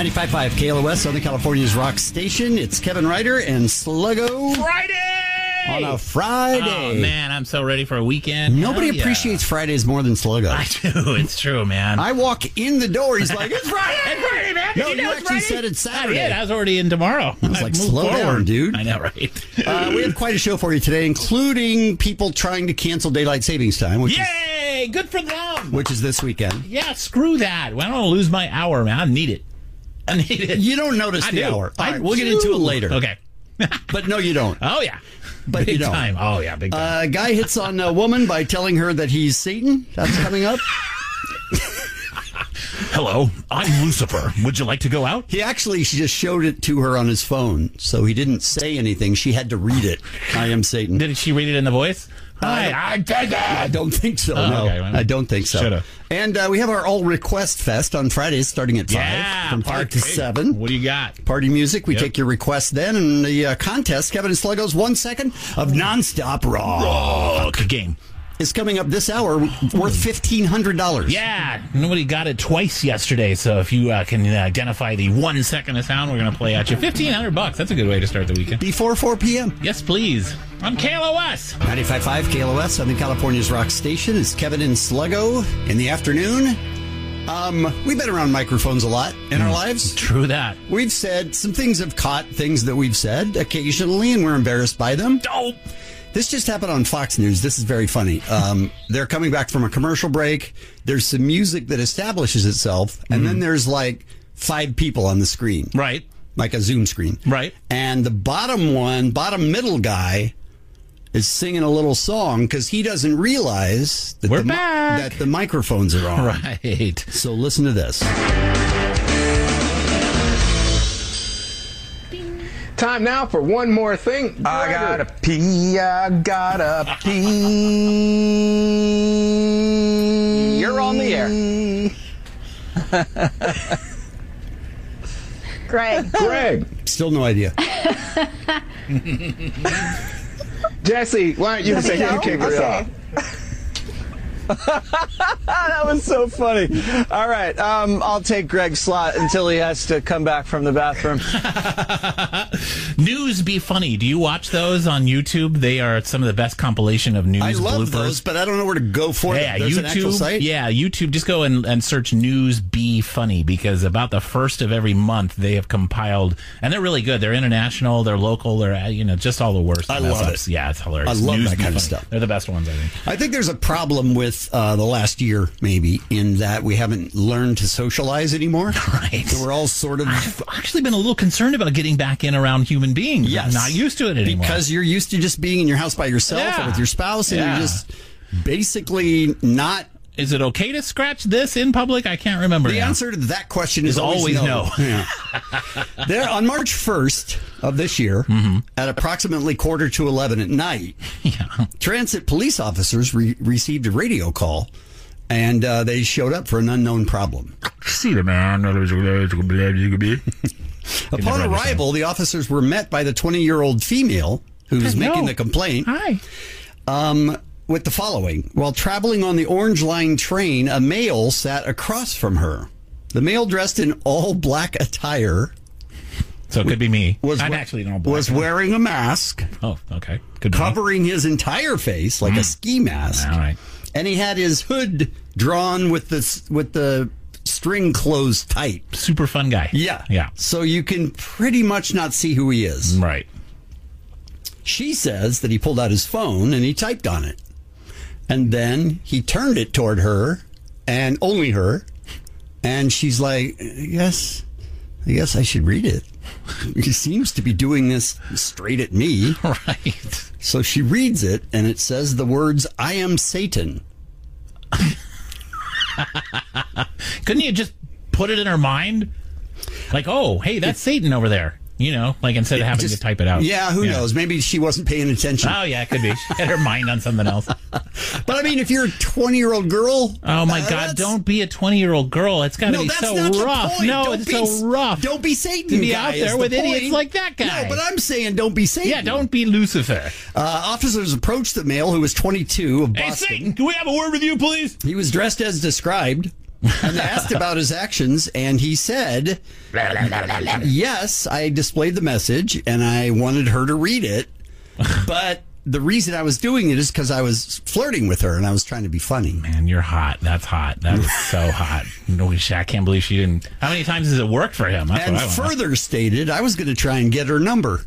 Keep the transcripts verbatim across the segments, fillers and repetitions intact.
ninety-five point five K L O S, Southern California's rock station. It's Kevin Ryder and Sluggo. Friday! On a Friday. Oh, man, I'm so ready for a weekend. Nobody Hell appreciates yeah. Fridays more than Sluggo. I do. It's true, man. I walk in the door, he's like, it's Friday! It's Friday, man. No, you, you know it's actually Friday? said it's Saturday. I did. I was already in tomorrow. I was like, moved slow down, forward. dude. I know, right? uh, we have quite a show for you today, including people trying to cancel Daylight Savings Time, which, Yay! is, Good for them. which is this weekend. Yeah, screw that. Well, I don't want to lose my hour, man. I need it. I need it. You don't notice I the do. hour. All I right, we'll get do. into it later. Okay. But no, you don't. Oh, yeah. But big you don't. time. Oh, yeah, big time. A uh, guy hits on a woman by telling her that he's Satan. That's coming up. Hello, I'm Lucifer. Would you like to go out? He actually she just showed it to her on his phone, so he didn't say anything. She had to read it. I am Satan. Did she read it in the voice? Hi, I'm Satan. I don't think so. Oh, no, okay, well, I don't think so. shoulda. And uh, we have our All Request Fest on Fridays, starting at five Yeah, from five to party. seven. What do you got? Party music. We Yep. take your requests then, and the uh, contest. Kevin and Sluggo's one second of nonstop rock Oh, good game. is coming up this hour, worth fifteen hundred dollars. Yeah, nobody got it twice yesterday, so if you uh, can identify the one second of sound, we're going to play at you. fifteen hundred bucks. That's a good way to start the weekend. Before four p.m. Yes, please. On K L O S. ninety-five point five K L O S, Southern California's rock station. It's Kevin and Sluggo in the afternoon. Um, we've been around microphones a lot in our lives. True that. We've said, some things have caught things that we've said occasionally, and we're embarrassed by them. Dope. This just happened on Fox News. This is very funny. Um, they're coming back from a commercial break. There's some music that establishes itself, and Mm-hmm. then there's like five people on the screen. Right. Like a Zoom screen. Right. And the bottom one, bottom middle guy, is singing a little song because he doesn't realize that, We're the, mi- back. that the microphones are on. Right. So listen to this. Time now for one more thing. I gotta pee, I gotta pee. You're on the air. Greg. Greg. Still no idea. Jesse, why don't you say you kick us off? That was so funny. All right, um, I'll take Greg's slot until he has to come back from the bathroom. News Be Funny. Do you watch those on YouTube? They are some of the best compilation of news I love bloopers. those, but I don't know where to go for Yeah, them. There's YouTube. an actual site? Yeah, YouTube. Just go and, and search News Be Funny because about the first of every month they have compiled, and they're really good. They're international, they're local, they're uh, you know just all the worst. I mess love ups. it. Yeah, it's hilarious. I love News that Be kind of Funny. stuff. They're the best ones, I think. I think there's a problem with uh, the last year, maybe, in that we haven't learned to socialize anymore. Right. So we're all sort of... I've actually been a little concerned about getting back in around human beings. Yes. I'm not used to it anymore. Because you're used to just being in your house by yourself Yeah. or with your spouse, and Yeah. you're just basically not... Is it okay to scratch this in public? I can't remember. The now. answer to that question is, Is always no. Yeah. There, on March first of this year, Mm-hmm. at approximately quarter to eleven at night, Yeah. transit police officers re- received a radio call, and uh, they showed up for an unknown problem. See the man. Upon arrival, the officers were met by the twenty-year-old female who was No. making the complaint. Hi. Um, with the following. While traveling on the Orange Line train, a male sat across from her. The male, dressed in all black attire, So it could be me. was, I'm we- actually in all black. was wearing a mask, Oh, okay. Could be me. covering his entire face like a ski mask. All right. And he had his hood drawn with the, s- with the string closed tight. Super fun guy. Yeah. Yeah. So you can pretty much not see who he is. Right. She says that he pulled out his phone and he typed on it. And then he turned it toward her and only her. And she's like, yes, I guess I should read it. He seems to be doing this straight at me. Right. So she reads it and it says the words, I am Satan. Couldn't you just put it in her mind? Like, oh, hey, that's Satan over there. You know, like instead of having Just- to type it out. Yeah, who knows? Maybe she wasn't paying attention. Oh, yeah, it could be. She had her mind on something else. But I mean, if you're a twenty-year-old girl... Oh, my uh, God, that's- don't be a twenty-year-old girl. It's got to No, be that's so not rough. the point. No, Don't it's be, so rough. Don't be Satan, To be guy out is there the with idiots point. like that guy. No, but I'm saying don't be Satan. Yeah, don't be Lucifer. Uh, officers approached the male who was twenty-two of Hey, Boston. Satan, can we have a word with you, please? He was dressed as described. And they asked about his actions, and he said, yes, I displayed the message, and I wanted her to read it, but the reason I was doing it is because I was flirting with her, and I was trying to be funny. Man, you're hot. That's hot. That is so hot. No, I can't believe she didn't. How many times has it worked for him? That's And what I wanna know. further stated, I was going to try and get her number.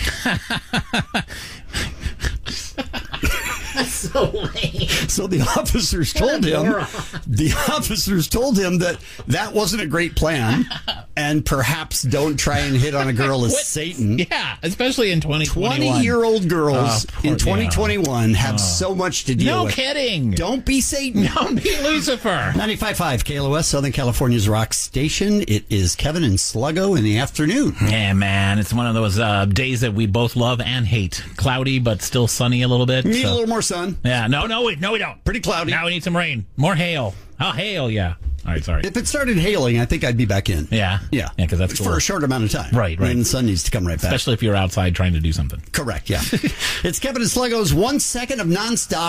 So lame. So the officers told him, the officers told him that that wasn't a great plan, and perhaps don't try and hit on a girl as What? Satan. Yeah, especially in twenty twenty-one. twenty-year-old girls Oh, poor- in twenty twenty-one have so much to deal No with. kidding. Don't be Satan. Don't be Lucifer. ninety-five point five K L O S, Southern California's rock station. It is Kevin and Sluggo in the afternoon. Yeah, man. It's one of those uh, days that we both love and hate. Cloudy, but still sunny a little bit. Need so- a little more sun. Yeah, no, no, we, no, we don't. Pretty cloudy. Now we need some rain. More hail. Oh, hail, yeah. All right, sorry. If it started hailing, I think I'd be back in. Yeah. Yeah. Yeah, because that's for cool. a short amount of time. Right, right. And the sun needs to come right back. Especially if you're outside trying to do something. Correct, yeah. It's Kevin and Sluggo's one second of nonstop.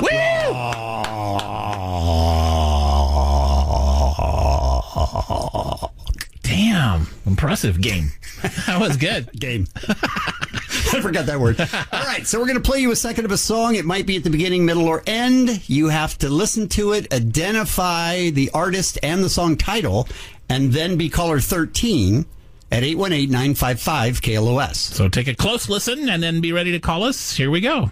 rock. Damn. Impressive game. That was good. Game. I forgot that word. All right, so we're going to play you a second of a song. It might be at the beginning, middle, or end. You have to listen to it, identify the artist and the song title, and then be caller thirteen at eight one eight, nine five five, K L O S. So take a close listen and then be ready to call us. Here we go.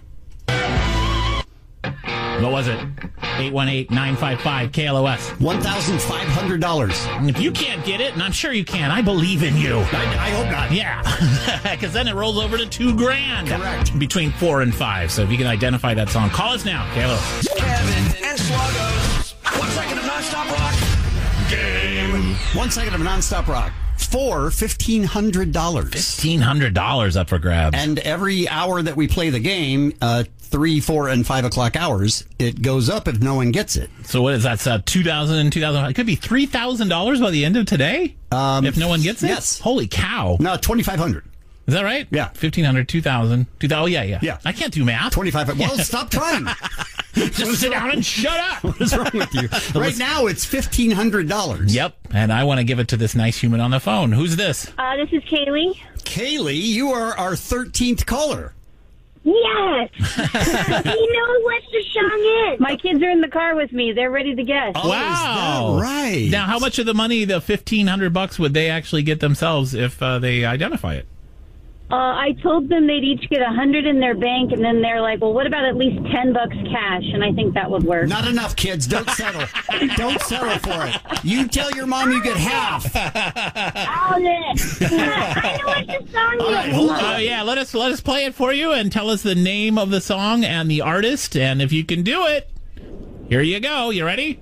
What was it? eight one eight, nine five five, K L O S. one thousand five hundred dollars. If you can't get it, and I'm sure you can, I believe in you. I, I hope not. Yeah, because then it rolls over to two grand. Correct. Between four and five. So if you can identify that song, call us now. K L O S. Kevin and Sluggo's one second of nonstop rock game. One second of nonstop rock for fifteen hundred dollars. fifteen hundred dollars up for grabs. And every hour that we play the game, uh, three, four, and five o'clock hours, it goes up if no one gets it. So what is that? So two thousand, two thousand. It could be three thousand dollars by the end of today? Um, if no one gets it? yes. Holy cow. No, twenty-five hundred. Is that right? Yeah. fifteen hundred, two thousand. two thousand. Oh, yeah, yeah. Yeah. I can't do math. twenty-five. Well, stop trying. Just sit down and shut up. What is wrong with you? Right now, it's fifteen hundred dollars. Yep. And I want to give it to this nice human on the phone. Who's this? Uh, this is Kaylee. Kaylee, you are our thirteenth caller. Yes. He knows what the song is. My kids are in the car with me. They're ready to guess. Oh, Wow. is that right? Now, how much of the money, the fifteen hundred bucks, would they actually get themselves if uh, they identify it? Uh, I told them they'd each get a hundred in their bank, and then they're like, "Well, what about at least ten bucks cash?" And I think that would work. Not enough, kids. Don't settle. Don't settle for it. You tell your mom you get half. Oh, this. I know what the song All is. right, hold on. Oh yeah, let us let us play it for you and tell us the name of the song and the artist, and if you can do it, here you go. You ready?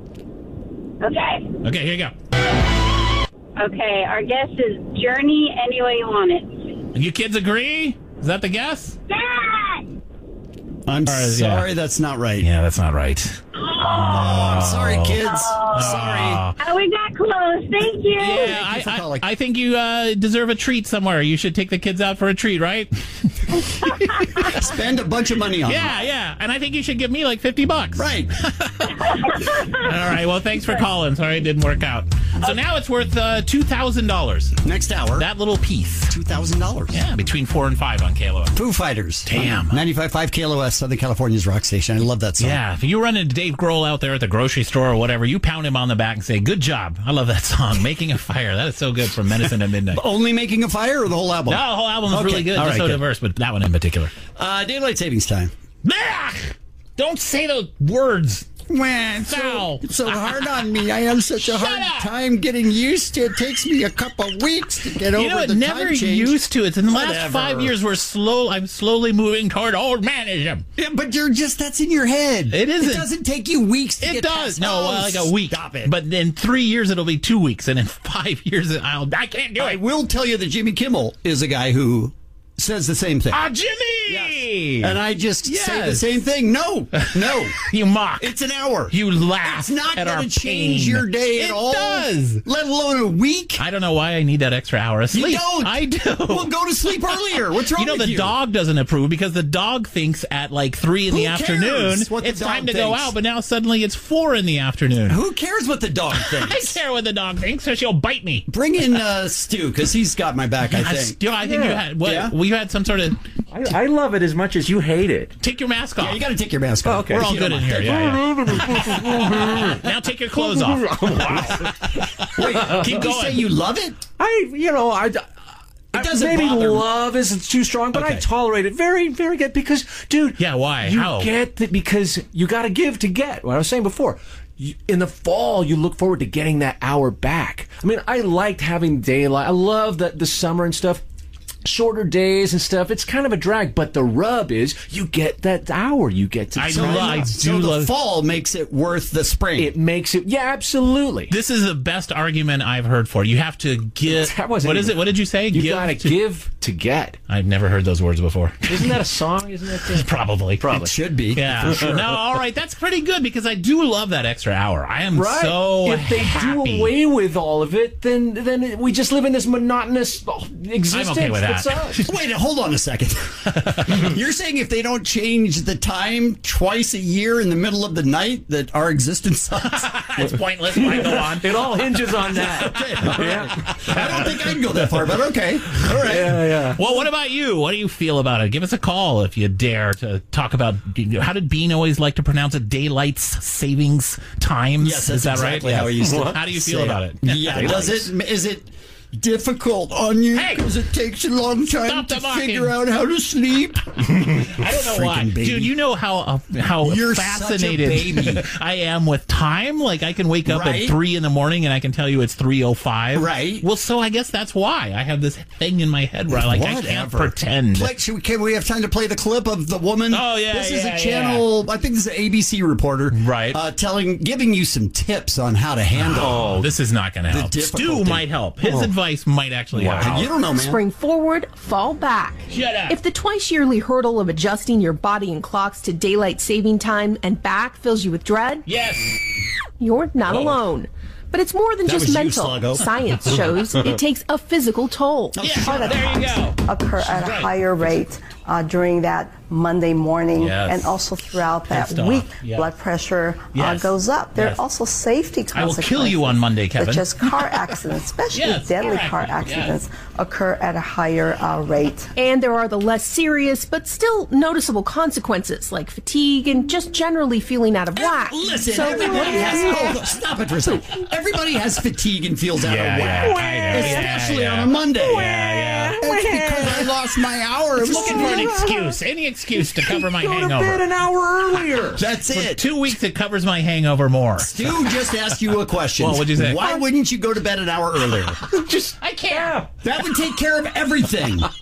Okay. Okay, here you go. Okay. Our guess is Journey. Any way you want it. You kids agree? Is that the guess? Dad. I'm Or, yeah. sorry, that's not right. Yeah, that's not right. I'm sorry, kids. Sorry. Oh, we got close. Thank you. Yeah, I, you for I, calling. I think you uh, deserve a treat somewhere. You should take the kids out for a treat, right? Spend a bunch of money on Yeah, yeah. And I think you should give me like fifty bucks. them. Right. All right. Well, thanks for calling. Sorry it didn't work out. So now it's worth uh, two thousand dollars. Next hour, That little piece. two thousand dollars. Yeah, between four and five on K L O S. Foo Fighters. Damn. ninety-five point five K L O S, Southern California's rock station. I love that song. Yeah, if you run into Dave Grohl out there at the grocery store or whatever, you pound him on the back and say, "Good job. I love that song. Making a Fire." That is so good from Medicine at Midnight. Only Making a Fire or the whole album? No, the whole album is Okay. really good. All Just right, so good. diverse, but that one in particular. Uh, daylight savings time. Blah! Don't say those words. Man, it's Foul. so, it's so hard on me. I have such a Shut hard up. time getting used to it. It takes me a couple weeks to get You over know, it the never time change. used to. It's in the last Whatever. five years. We're slow. I'm slowly moving toward old manism. Yeah, but you're just, that's in your head. It isn't. It doesn't take you weeks to It get does. past- No, Oh, uh, like a week. Stop it. But in three years, it'll be two weeks, and in five years, I'll. I can't do I it. will tell you that Jimmy Kimmel is a guy who says the same thing. Ah, Jimmy. Hey! And I just Yes. say the same thing. No, no. You mock. It's an hour. You laugh It's not at our going to change pain. your day it at all. It does. Let alone a week. I don't know why I need that extra hour of sleep. You don't. I do. Well, go to sleep earlier. What's wrong You know, with the you? dog doesn't approve because the dog thinks at like three in Who the cares afternoon what the it's dog time to go thinks? out, but now suddenly it's four in the afternoon. Who cares what the dog I thinks? care what the dog thinks, so she'll bite me. Bring in uh, Stu, because he's got my back, I I, think. still, I think you Yeah. had what? Yeah? We had some sort of I, I love it as much as you hate it. take your mask off. Yeah, you got to take your mask off. okay. We're If all you good don't in mind. here. Yeah, yeah. Now take your clothes off. Wait, Keep did you say going. you love it? I, you know, I. I doesn't maybe bother me. love is too strong, but I Okay. tolerate it very, very good because, dude. Yeah, why? You How? get that because you got to give to get. What I was saying before. You, in the fall, you look forward to getting that hour back. I mean, I liked having daylight. I love the the summer and stuff. Shorter days and stuff. It's kind of a drag, but the rub is you get that hour. You get to. I time lo- I up. do So the love- fall makes it worth the spring. It makes it. Yeah, absolutely. This is the best argument I've heard for it. You have to give. That wasn't What is even- it? What did you say? You give gotta to- give to get. I've never heard those words before. Isn't that a song? Isn't that the... Probably. Probably. It should be. Yeah. For sure. No, all right. That's pretty good because I do love that extra hour. I am Right. so if they happy. do away with all of it, then then we just live in this monotonous existence. I'm okay with That's that. us. Wait, hold on a second. You're saying if they don't change the time twice a year in the middle of the night that our existence sucks? It's pointless. Why go on? It all hinges on that. Yeah. I don't think I'd go that far, but okay. All right. Yeah, yeah. Well, what about you? What do you feel about it? Give us a call if you dare to talk about. How did Bean always like to pronounce it? Daylight savings times. Yes, that's is that exactly right? how he used to How do you feel say about it? Yeah. Does it? Is it difficult on you Hey! because it takes a long time Stop to the mocking. figure out how to sleep? I don't know why, Freaking baby. dude. You know how uh, how You're such a fascinated baby. I am with time. Like I can wake up Right. at three in the morning and I can tell you it's three oh five. Right. Well, so I guess that's why I have this thing in my head where I like I can't Whatever. pretend. Play, should we, can we have time to play the clip of the woman? Oh, yeah, This is yeah, a channel. I think this is an A B C reporter, Right. Uh, telling, giving you some tips on how to handle. Oh, this is not going to help. Stu difficulty. might help. His Oh. advice might actually help. You don't know, man. Spring forward, fall back. Shut up. If the twice yearly hurdle of adjusting your body and clocks to daylight saving time and back fills you with dread, Yes. you're not alone. But it's more than That just was you, mental. Sluggo. Science shows it takes a physical toll. Yeah, there you go. occur at a right. higher rate uh, during that Monday morning, Yes. and also throughout that stuff. week, Yeah. blood pressure uh, Yes. goes up. There Yes. are also safety I will consequences. kill you on Monday, Kevin. Such as car accidents, especially Yes, deadly car car accidents, accidents, occur at a higher uh, rate. And there are the less serious but still noticeable consequences like fatigue and just generally feeling out of whack. Listen, So- everybody has. Hold on, stop it for a second. Everybody has fatigue and feels out Yeah, of yeah, whack, I know. especially Yeah, yeah. on a Monday. Yeah, yeah. It's because I lost my hour of Looking for an sleep. excuse. Any excuse to cover my Go to bed hangover. an hour earlier. That's For it. two weeks, it covers my hangover more. Stu just asked you a question. Well, what'd you say? Why wouldn't you go to bed an hour earlier? Just I can't. That would take care of everything. All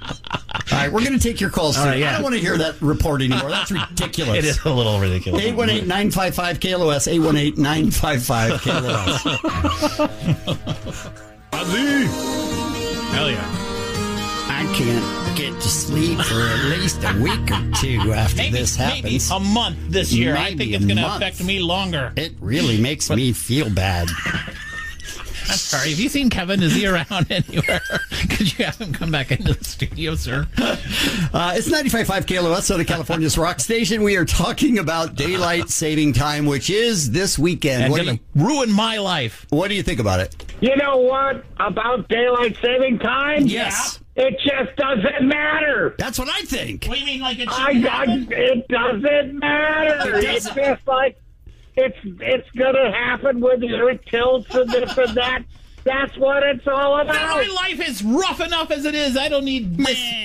right, we're going to take your calls. All right, Stu. yeah. I don't want to hear that report anymore. That's ridiculous. It is a little ridiculous. eight one eight, nine five five, K L O S, eight one eight, nine five five, K L O S. Hell yeah. I can't get to sleep for at least a week or two after Maybe, this maybe happens. a month this year. I Maybe think a it's going to month. affect me longer. It really makes me feel bad. I'm sorry. Have you seen Kevin? Is he around anywhere? Could you have him come back into the studio, sir? Uh, it's ninety-five point five K L O S, Southern California's rock station. We are talking about daylight saving time, which is this weekend. And What do, going you, to ruin my life. what do you think about it? You know what about daylight saving time? Yes. It just doesn't matter. That's what I think. What do you mean, like it I, shouldn't I, happen? it doesn't matter. It It's doesn't. just like it's it's gonna happen with your tilts and this and that. That's what it's all My about. life is rough enough as it is. I don't need.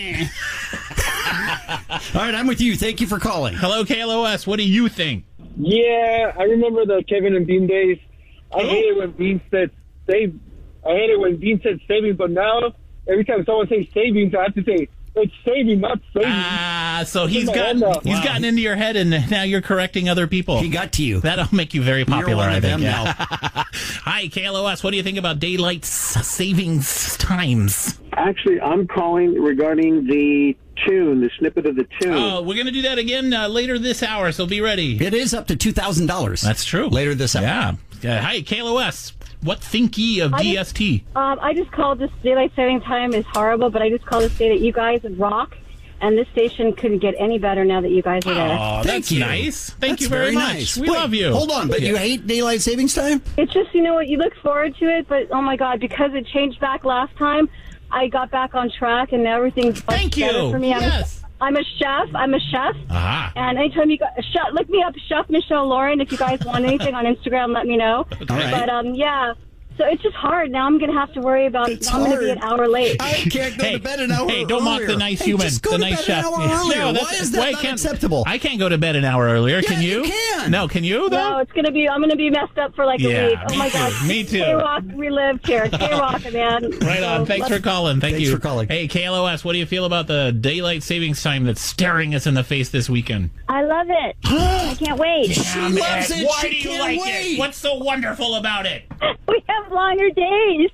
All right, I'm with you. Thank you for calling. Hello, K L O S. What do you think? Yeah, I remember the Kevin and Bean days. I hate it when Bean said save. I hate it when Bean said saving, but now every time someone says savings, I have to say it's saving, not saving. Ah, so he's my got head now. he's Wow. gotten into your head, and now you're correcting other people. He got to you. That'll make you very popular, You're one I of think. them yeah. now. Hi, K L O S. What do you think about daylight s- savings times? Actually, I'm calling regarding the tune, the snippet of the tune. Oh, we're going to do that again uh, later this hour, so be ready. It is up to two thousand dollars. That's true. Later this hour. Yeah. Uh, hi, K L O S. What think ye of I D S T? Just, um, I just called this daylight saving time is horrible, but I just called to say that you guys rock, and this station couldn't get any better now that you guys are there. Oh, that's you. nice. Thank That's you very, much. nice. We Wait, love you. Hold on, but Yeah. you hate daylight savings time? It's just, you know what, you look forward to it, but oh my God, because it changed back last time, I got back on track, and now everything's much Thank you. better for me. I'm, Yes. I'm a chef. I'm a chef. Aha. And anytime you got chef, look me up, Chef Michelle Lauren. If you guys want anything on Instagram, let me know. All right. But um, yeah. So it's just hard. Now I'm going to have to worry about, It's I'm going to be hard. an hour late. I can't go Hey, to bed an hour hey, don't mock earlier. the nice Hey, human, just go the to nice bed chef. an hour Yeah. earlier. No, Why that's- is that why not can't- acceptable? I can't go to bed an hour earlier. Yeah, Can you? you can. No, can you, though? No, it's going to be, I'm going to be messed up for like Yeah, a week. Oh me my too, God. me too. K-Rock, we lived here. K-Rock, man. Right on. So, Thanks let's- for calling. Thank Thanks you. for calling. Hey, K L O S, what do you feel about the daylight savings time that's staring us in the face this weekend? I love it. I can't wait. She loves it. Why She do you can't like wait. it? What's so wonderful about it? We have longer days.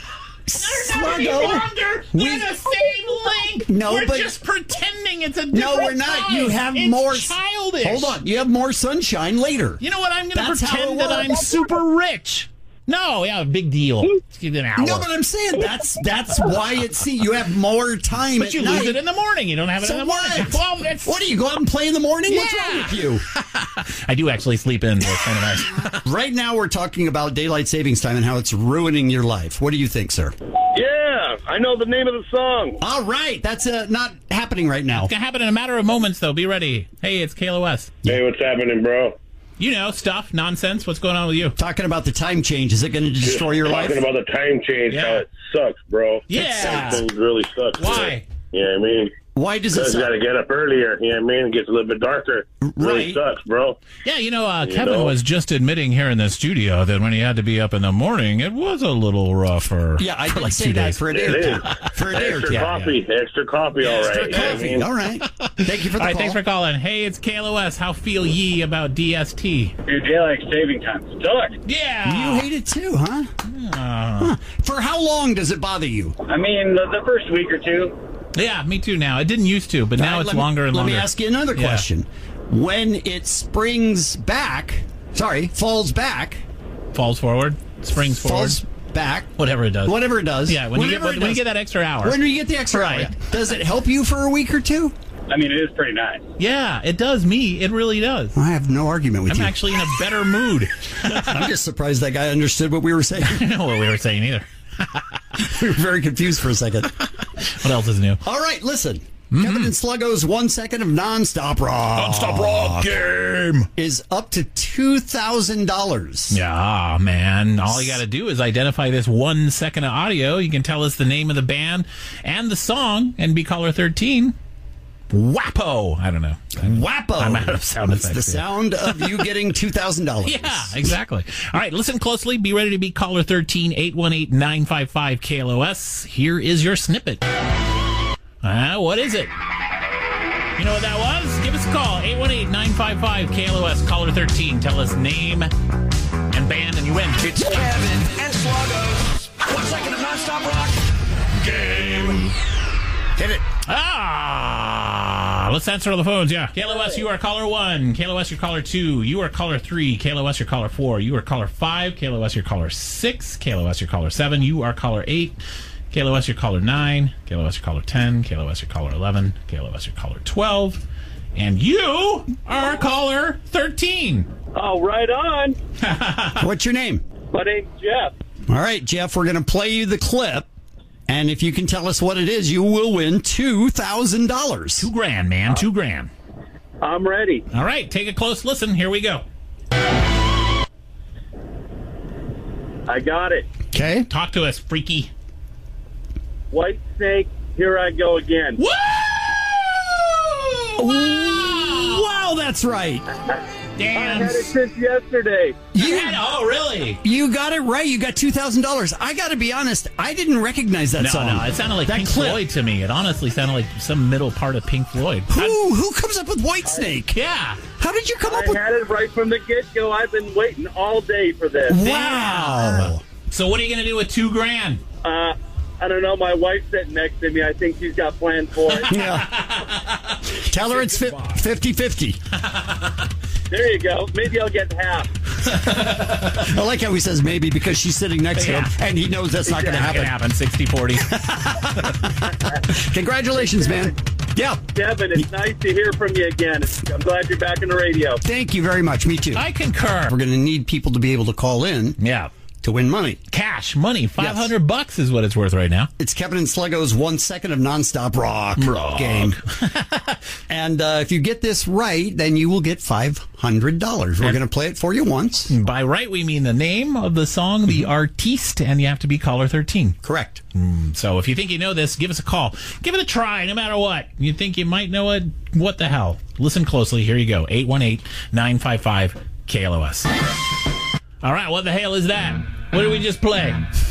Sluggo. Longer. We- They're the same length. No, we're but- just pretending it's a different No, we're not. time. You have It's more. childish. Hold on. You have more sunshine later. You know what? I'm going to That's how pretend it that works. I'm super rich. No, yeah, big deal. Let's give it an hour. No, but I'm saying that's that's why it's see you have more time. But at you night. lose it in the morning. You don't have it So in the morning. what? Well, that's, What do you go out and play in the morning? What's Yeah. wrong with you? I do actually sleep in. So it's kind of nice. Right now, we're talking about daylight savings time and how it's ruining your life. What do you think, sir? Yeah, I know the name of the song. All right, that's uh, not happening right now. It's going to happen in a matter of moments, though. Be ready. Hey, it's K L O S. Hey, what's happening, bro? You know, stuff, nonsense. What's going on with you? Talking about the time change, is it going to destroy your life? Talking about the time change, Yeah. how it sucks, bro. Yeah. Things really suck. Why? You know what I mean? Why does it Because you got suck? to get up earlier. You know what I mean? It gets a little bit darker. Really Right. sucks, bro. Yeah, you know, uh, You Kevin know? was just admitting here in the studio that when he had to be up in the morning, it was a little rougher. Yeah, I for did like say two that days. for a day It or is. two. For a day or Extra two. coffee. Extra coffee, all right. Extra You know what I coffee. mean? All right. Thank you for the All right, call. thanks for calling. Hey, it's K L O S. How feel ye about D S T? Your daylight saving time sucks. Yeah. You hate it too, huh? Huh. For how long does it bother you? I mean, the, the first week or two. Yeah, me too now. It didn't used to, but now All right, it's let me- longer and let longer. me ask you another Yeah. question. When it springs back, sorry, falls back, Falls forward, springs forward, falls back, whatever it does. whatever it does. Yeah, when you, get, whatever when, it when you does. get that extra hour. When you get the extra Right. hour, does it help you for a week or two? I mean, it is pretty nice. Yeah, it does me. It really does. I have no argument with I'm you. actually in a better mood. I'm just surprised that guy understood what we were saying. I don't know what we were saying either. We were very confused for a second. What else is new? All right, listen. Kevin and Sluggo's one second of nonstop rock. Nonstop rock game is up to two thousand dollars. Yeah, man. All you got to do is identify this one second of audio. You can tell us the name of the band and the song and be caller thirteen. Wappo. I don't know. Wappo. I'm out of sound It's effects. the here. sound of you getting two thousand dollars. Yeah, exactly. All right, listen closely. Be ready to be caller thirteen, eight one eight, nine five five, K L O S. Here is your snippet. Uh, what is it? You know what that was? Give us a call, eight one eight, nine five five, K L O S, caller thirteen. Tell us name and band, and you win. It's Kevin and Sluggo's one second of nonstop rock game. Hit it. Ah, let's answer all the phones, yeah. K L O S, you are caller one. K L O S, you're caller two. You are caller three. K L O S, you're caller four. You are caller five. K L O S, you're caller six. K L O S, you're caller seven. You are caller eight. K L O S, you're caller nine. K L O S, you're caller ten. K L O S, you're caller eleven. K L O S, you're caller twelve. And you are caller thirteen. Oh, right on. What's your name? My name's Jeff. All right, Jeff, we're going to play you the clip. And if you can tell us what it is, you will win two thousand dollars. Two grand, man. Two grand. I'm ready. All right, take a close listen. Here we go. I got it. Okay. Talk to us, freaky. White Snake, here I go again. Woo! Wow, that's right. I Damn. had it since yesterday. You, Oh, really? you got it right. You got two thousand dollars. I got to be honest, I didn't recognize that No, song. no, it sounded like that Pink clip. Floyd to me. It honestly sounded like some middle part of Pink Floyd. Who, who comes up with Whitesnake? Yeah. How did you come I up with... had it right from the get-go. I've been waiting all day for this. Wow. So what are you going to do with two grand? Uh, I don't know. My wife's sitting next to me. I think she's got plans for it. Yeah. Tell her it's fifty-fifty. There you go. Maybe I'll get half. I like how he says maybe because she's sitting next Yeah. to him, and he knows that's not going to Not gonna happen. happen. sixty forty. Congratulations, man. Yeah. Kevin, it's nice to hear from you again. I'm glad you're back on the radio. Thank you very much. Me too. I concur. We're going to need people to be able to call in Yeah. to win money. Cash, money, five hundred bucks is what it's worth right now. It's Kevin and Sluggo's one second of nonstop rock, Rock. game. And uh, if you get this right, then you will get five hundred dollars. We're going to play it for you once. By right, we mean the name of the song, the artiste, and you have to be caller thirteen. Correct. Mm, so if you think you know this, give us a call. Give it a try, no matter what. You think you might know it? What the hell? Listen closely. Here you go. eight one eight, nine five five, K L O S. All right, what the hell is that? What did we just play?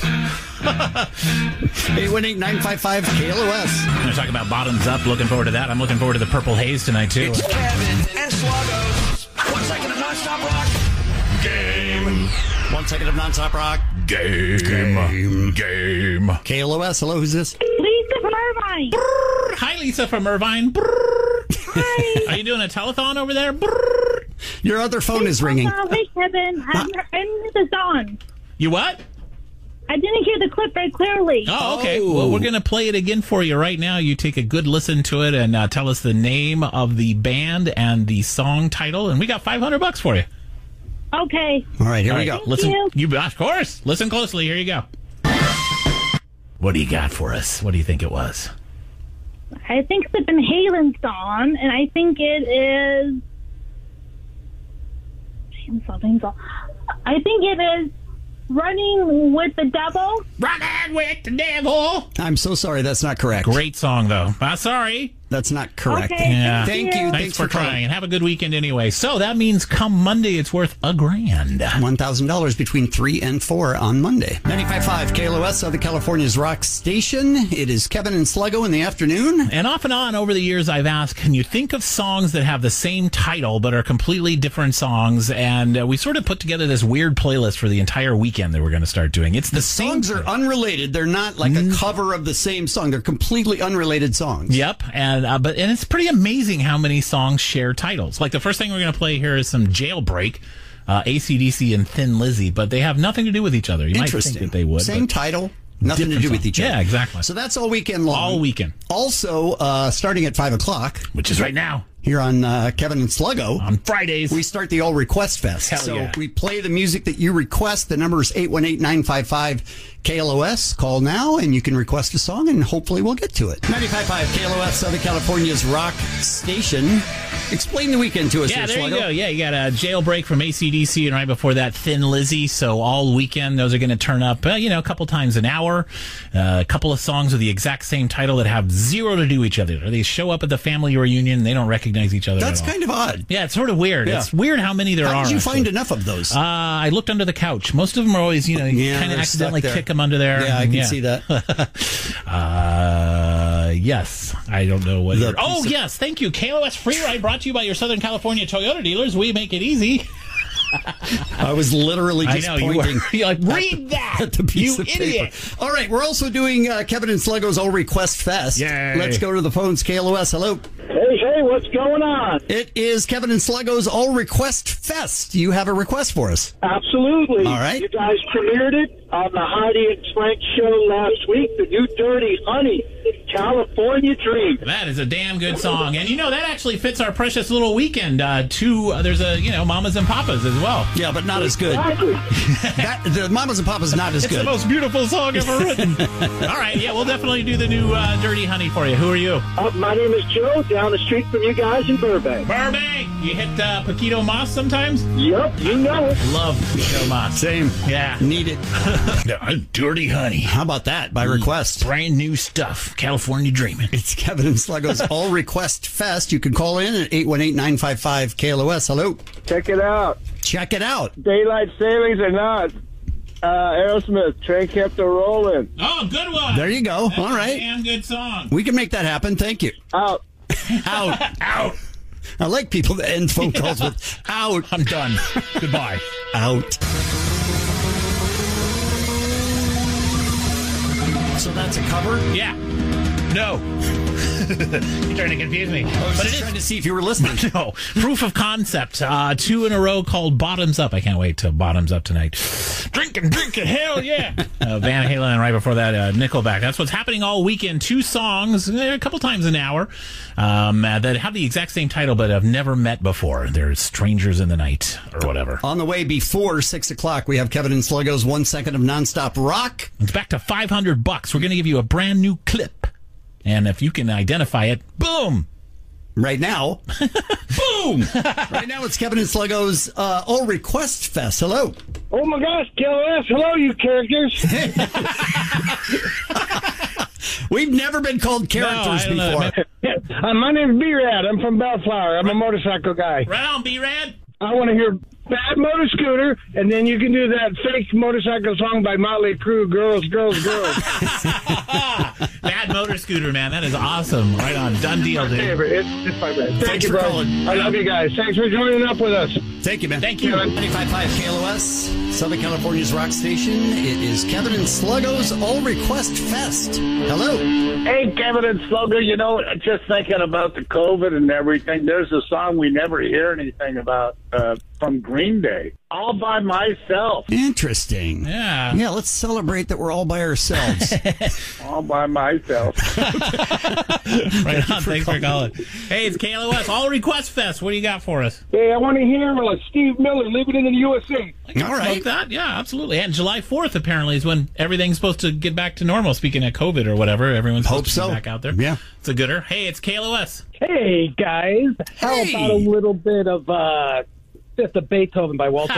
eight one eight, nine five five, K L O S. We're going to talk about Bottoms Up. Looking forward to that. I'm looking forward to the Purple Haze tonight, too. It's Kevin and Sluggo's One Second of Nonstop Rock Game. One second of nonstop rock. Game. Game. Game. K L O S. Hello, who's this? Lisa from Irvine. Brrr. Hi, Lisa from Irvine. Brrr. Hi. Are you doing a telethon over there? Brrr. Your other phone is ringing. Oh, hey, Kevin. I didn't hear the song. You what? I didn't hear the clip very clearly. Oh, okay. Well, we're going to play it again for you right now. You take a good listen to it and uh, tell us the name of the band and the song title, and we got five hundred bucks for you. Okay. All right, here All we right, go. Listen, you. you of course. Listen closely. Here you go. What do you got for us? What do you think it was? I think it's a Van Halen song, and I think it is. Something. I think it is Running with the Devil. Running with the Devil. I'm so sorry. That's not correct. Great song, though. Uh, sorry. That's not correct. Okay, Yeah. Thank thank you. you. Thanks, Thanks for, for calling. trying, and have a good weekend anyway. So that means come Monday, it's worth a grand. one thousand dollars between three and four on Monday. ninety-five point five K L O S, Southern California's rock station. It is Kevin and Sluggo in the afternoon. And off and on over the years, I've asked, can you think of songs that have the same title but are completely different songs? And uh, we sort of put together this weird playlist for the entire weekend that we're going to start doing. It's the, The same songs are unrelated. They're not like a cover of the same song. They're completely unrelated songs. Yep, and uh, but and it's pretty amazing how many songs share titles. Like the first thing we're going to play here is some Jailbreak, uh, A C D C and Thin Lizzy, but they have nothing to do with each other. You might Interesting. think that they would. Same but title, nothing to different do with song. each other. Yeah, exactly. So that's all weekend long. All weekend. Also, uh, starting at five o'clock Which is right now here on uh, Kevin and Sluggo. on Fridays. We start the All Request Fest. Hell so yeah. we play the music that you request. The number is eight one eight, nine five five, K L O S. Call now and you can request a song and hopefully we'll get to it. ninety-five point five K L O S, Southern California's rock station. Explain the weekend to us Yeah, here, there you Sluggo. go. Yeah, you got a Jailbreak from A C D C, and right before that, Thin Lizzy. So all weekend, those are going to turn up, uh, you know, a couple times an hour. Uh, a couple of songs with the exact same title that have zero to do with each other. They show up at the family reunion, and they don't recognize each other That's at all. kind of odd. Yeah, it's sort of weird. Yeah. It's weird how many there How are. did you actually. find enough of those? Uh, I looked under the couch. Most of them are always, you know, you Yeah, kind of they're accidentally stuck there. kick them under there. Yeah, I and can see that. uh, yes. I don't know what. The you're- Oh, piece of- yes. Thank you. K L O S Free Ride brought to you by your Southern California Toyota dealers. We make it easy. I was literally I just know, you were- pointing. you're like, at the- read that, at the piece you of idiot. paper. All right, we're also doing uh, Kevin and Sluggo's All Request Fest. Yay. Let's go to the phones. K L O S, hello. Hey, hey, what's going on? It is Kevin and Sluggo's All Request Fest. Do you have a request for us? Absolutely. All right. You guys premiered it on the Heidi and Frank show last week, the new Dirty Honey, California Dream. That is a damn good song. And, you know, that actually fits our precious little weekend. Uh, two, uh, there's a, you know, Mamas and Papas as well. Yeah, but not as good. Exactly. That, the Mamas and Papas not as It's good. the most beautiful song ever written. All right, yeah, we'll definitely do the new uh, Dirty Honey for you. Who are you? Uh, my name is Joe, down the street from you guys in Burbank. Burbank. You hit uh, Paquito Moss sometimes? Yep, you know it. Love Paquito Moss. Same. Yeah. Need it. Dirty Honey. How about that? By request. Brand new stuff. California Dreaming. It's Kevin and Sluggo's All Request Fest. You can call in at eight one eight, nine five five, K L O S. Hello. Check it out. Check it out. Daylight savings or not, uh, Aerosmith, train kept a rolling. Oh, good one. There you go. That's All a right. damn good song. We can make that happen. Thank you. Out. Out. Out. I like people that end phone calls with out. I'm done. Goodbye. Out. So that's a cover? Yeah. No. You're trying to confuse me. I was But just it is trying to see if you were listening. No. Proof of concept. Uh, two in a row called Bottoms Up. I can't wait till Bottoms Up tonight. Drinking, drinking, hell yeah. Uh, Van Halen, and right before that, uh, Nickelback. That's what's happening all weekend. Two songs, a couple times an hour, um, uh, that have the exact same title but have never met before. They're Strangers in the Night or whatever. On the way before six o'clock, we have Kevin and Sluggo's One Second of Nonstop Rock. It's back to five hundred bucks. We're going to give you a brand new clip. And if you can identify it, boom. Right now. Boom! Right now, it's Kevin and Sluggo's uh, All Request Fest. Hello. Oh my gosh, K L S. Hello, you characters. We've never been called characters No, I don't know. before. uh, my name's B-Rad. I'm from Bellflower. I'm a motorcycle guy. Right on, B-Rad. I want to hear Bad Motor Scooter, and then you can do that fake motorcycle song by Motley Crue, Girls, Girls, Girls. Bad Motor Scooter, man. That is awesome. Right on. Done deal, dude. Favorite. It's, it's my best. Thank Thanks you, for bro. calling. I love you guys. Thanks for joining up with us. Thank you, man. Thank you. ninety-five point five K L O S, Southern California's rock station. It is Kevin and Sluggo's All Request Fest. Hello. Hey, Kevin and Sluggo, you know, just thinking about the COVID and everything, there's a song we never hear anything about uh, from Green Day, All By Myself. Interesting. Yeah. Yeah, let's celebrate that we're all by ourselves. All by myself. Right on. Thanks for calling. Hey, it's K L O S All Request Fest. What do you got for us? Hey, I want to hear uh, Steve Miller, Living in the U S A. All right. Like that? Yeah, absolutely. And July fourth, apparently, is when everything's supposed to get back to normal. Speaking of COVID or whatever, everyone's Hope supposed to so. be back out there. Yeah. It's a gooder. Hey, it's K L O S. Hey, guys. How Hey. about a little bit of uh, Fifth of Beethoven by Walter?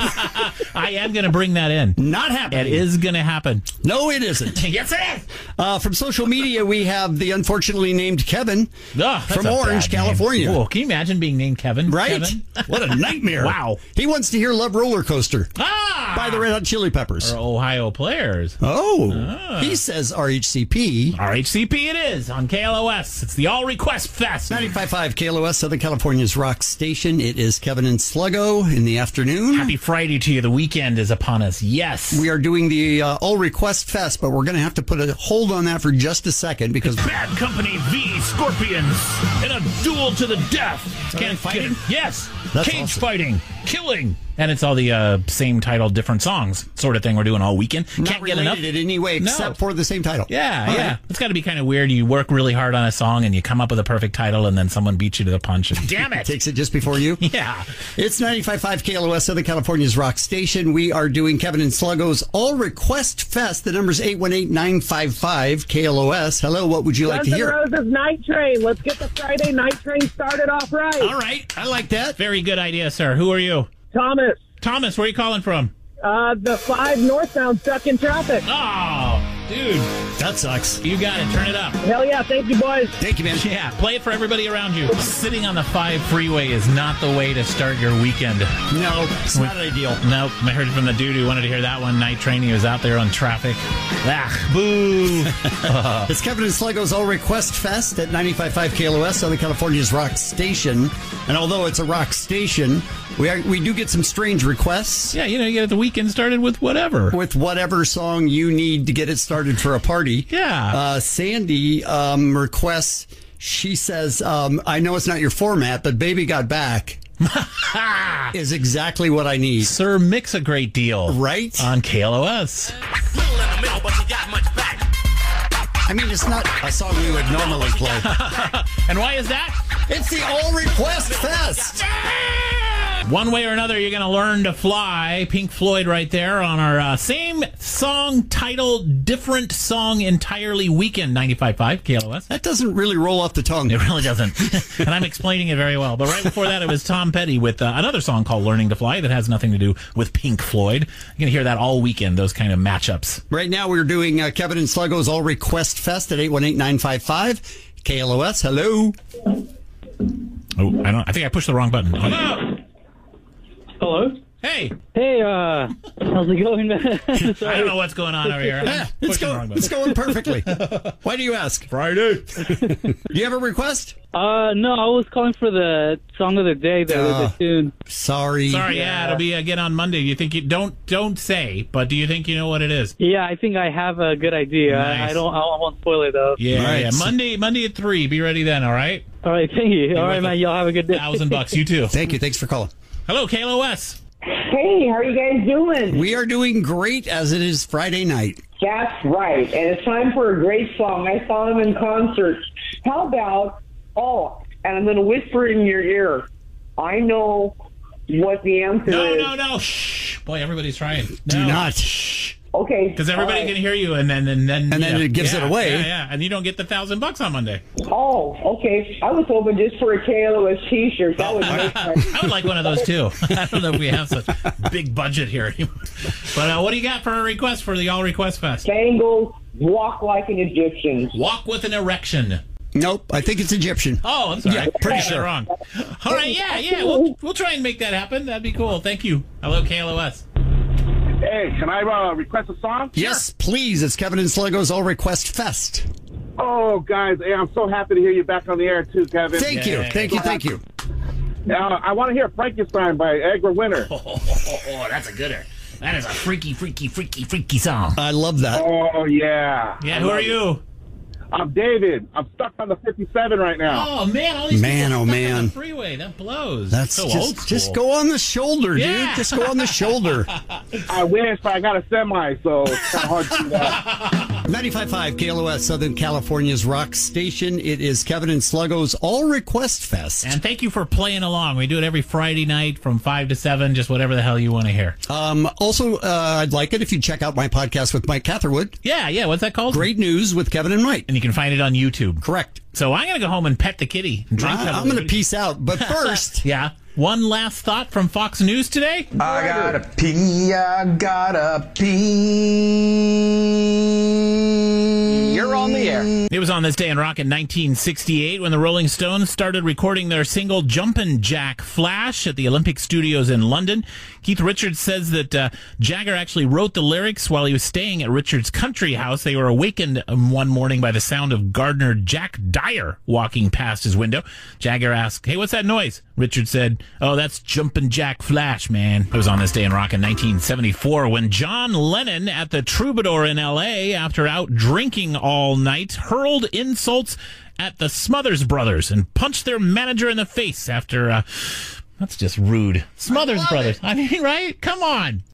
I am going to bring that in. Not happening. It is going to happen. No, it isn't. Yes, it is. Uh, from social media, we have the unfortunately named Kevin Ugh, that's from a Orange, bad name. California. Whoa, can you imagine being named Kevin? Right? Kevin? What a nightmare. Wow. He wants to hear Love Roller Coaster Ah! by the Red Hot Chili Peppers. Or Ohio Players. Oh. Ah. He says R H C P. R H C P it is on K L O S. It's the All Request Fest. ninety-five point five K L O S, Southern California's rock station. It is Kevin and Sluggo in the afternoon. Happy Friday to you. The weekend is upon us. Yes. We are doing the uh, All Request Fest, but we're going to have to put a hold on that for just a second because Bad Company v Scorpions in a duel to the death. Are they fighting? Yes. That's Cage awesome. fighting. Killing. And it's all the uh, same title, different songs sort of thing we're doing all weekend. not Can't get related enough. in any way No. except for the same title. Yeah, All yeah. right. It's got to be kind of weird. You work really hard on a song and you come up with a perfect title and then someone beats you to the punch. And, damn it. Takes it just before you. Yeah. It's ninety-five point five K L O S, Southern California's rock station. We are doing Kevin and Sluggo's All Request Fest. The number's eight one eight, nine five five, K L O S. Hello, what would you like Guns to N' hear? Roses Night Train. Let's get the Friday Night Train started off right. All right, I like that. Very good idea, sir. Who are you? Thomas, Thomas, where are you calling from? uh, the five northbound stuck in traffic. Oh, dude. That sucks. You got it. Turn it up. Hell yeah, thank you, boys. Thank you, man. Yeah, play it for everybody around you. Sitting on the five freeway is not the way to start your weekend. No, it's not ideal. Nope. I heard from the dude who wanted to hear that one night train. He was out there on traffic. Ah, boo. It's Kevin and Sluggo's All Request Fest at ninety-five point five K L O S, Southern California's rock station. And although it's a rock station, we are, we do get some strange requests. Yeah, you know, you get the weekend started with whatever. With whatever song you need to get it started for a party. Yeah. Uh, Sandy um, requests, she says, um, I know it's not your format, but Baby Got Back is exactly what I need. Sir, mix a great deal. Right? On K L O S. I mean, it's not a song we would normally play. And why is that? It's the All Request Fest. One way or another, you're going to learn to fly. Pink Floyd right there on our uh, same song title, different song entirely weekend, ninety-five point five K L O S. That doesn't really roll off the tongue. It really doesn't. And I'm explaining it very well. But right before that, it was Tom Petty with uh, another song called Learning to Fly that has nothing to do with Pink Floyd. You're going to hear that all weekend, those kind of matchups. Right now, we're doing uh, Kevin and Sluggo's All Request Fest at eight one eight, nine five five K L O S. Hello. Oh, I don't. I think I pushed the wrong button. Hello. Hello? Hey. Hey, uh, how's it going? I don't know what's going on over here. Yeah, it's, go, it's going perfectly. Why do you ask? Friday. Do you have a request? Uh, no, I was calling for the song of the day, the, Oh. the tune. Sorry. Sorry, yeah, it'll be again on Monday. You think you don't don't say, but do you think you know what it is? Yeah, I think I have a good idea. I, Nice. I don't. I won't spoil it though. Yeah, Right. yeah. Monday, Monday at three. Be ready then. All right. All right, thank you. All right, worth man. a Y'all have a good day. Thousand bucks. You too. Thank you. Thanks for calling. Hello, K L O S. Hey, how are you guys doing? We are doing great as it is Friday night. That's right. And it's time for a great song. I saw them in concert. How about, oh, and I'm going to whisper in your ear. I know what the answer No, is. no, no. Shh. Boy, everybody's trying. Do No. not. Shh. Okay. Because everybody all right. can hear you, and then and then And then yeah, it gives yeah, it away. Yeah, yeah, and you don't get the thousand bucks on Monday. Oh, okay. I was hoping just for a K L O S t-shirt. That would make I would like one of those too. I don't know if we have such big budget here anymore. But uh, what do you got for a request for the All Request Fest? Bangles, Walk Like an Egyptian. Walk with an erection. Nope. I think it's Egyptian. Oh, I'm sorry. Yeah, I pretty got that sure. wrong. All right, yeah, yeah. We'll we'll try and make that happen. That'd be cool. Thank you. Hello, K L O S. Hey, can I uh, request a song? Yes, please. It's Kevin and Sluggo's All Request Fest. Oh, guys, hey, I'm so happy to hear you back on the air, too, Kevin. Thank you. Thank you. Thank you. Uh, I want to hear Frankenstein by Edgar Winter. Oh, oh, oh, oh, that's a gooder. That is a freaky, freaky, freaky, freaky song. I love that. Oh, yeah. Yeah, I who love are it. you? I'm David. I'm stuck on the fifty-seven right now. Oh man, all these Man, people oh, stuck man. on the freeway. That blows. That's so just, old school. just go on the shoulder, Yeah. dude. Just go on the shoulder. I wish, but I got a semi, so it's kind of hard to do that. ninety-five point five K L O S, Southern California's rock station. It is Kevin and Sluggo's All Request Fest. And thank you for playing along. We do it every Friday night from five to seven, just whatever the hell you want to hear. Um, also, uh, I'd like it if you check out my podcast with Mike Catherwood. Yeah, yeah. What's that called? Great News with Kevin and Mike. And you can find it on YouTube. Correct. So I'm going to go home and pet the kitty. And drink I, some of I'm going the- to peace out. But first, yeah. One last thought from Fox News today. I gotta pee, I gotta pee. You're on the air. It was on this day in rock in nineteen sixty-eight when the Rolling Stones started recording their single Jumpin' Jack Flash at the Olympic Studios in London. Keith Richards says that uh, Jagger actually wrote the lyrics while he was staying at Richards' country house. They were awakened um, one morning by the sound of gardener Jack Dyer walking past his window. Jagger asked, "Hey, what's that noise?" Richards said, "Oh, that's Jumpin' Jack Flash, man." It was on this day in rock in nineteen seventy-four when John Lennon at the Troubadour in L A, after out drinking all night, hurled insults at the Smothers Brothers and punched their manager in the face after, uh, that's just rude. Smothers Brothers. I mean, right? Come on.